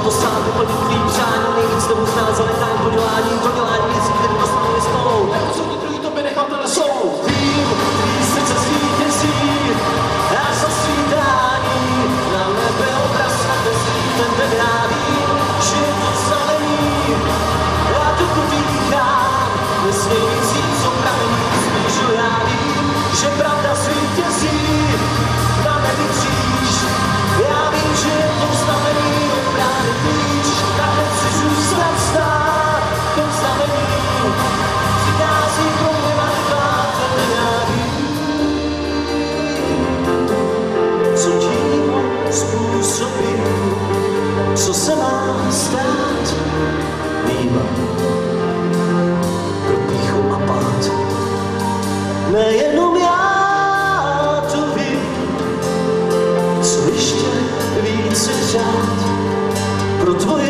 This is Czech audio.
to sám vyplnit tvým přáním, nejvíc tomu znát zanechám podělání věcí, které dostaneme spolu. Jako co ti druhý tobě nechal tenhle soul. Vím, tvý srdce zvítězí a za svítání na nebe obraz nakreslí ten den. Já vím, že je to znamení a dokud dýchám, nesmí nic jít, co pramení smížu. Já vím, že pravda zvítězí na nebi kříž. Já vím, že je to znamení obrány klíč. Takhle chci zůstat stát v tom znamení. Přichází pro mě matka, ten já vím, co tím způsobí, co se má stát. Vím, pro pýchu a pád. Nejenom já to vím, co ještě více řád pro tvoje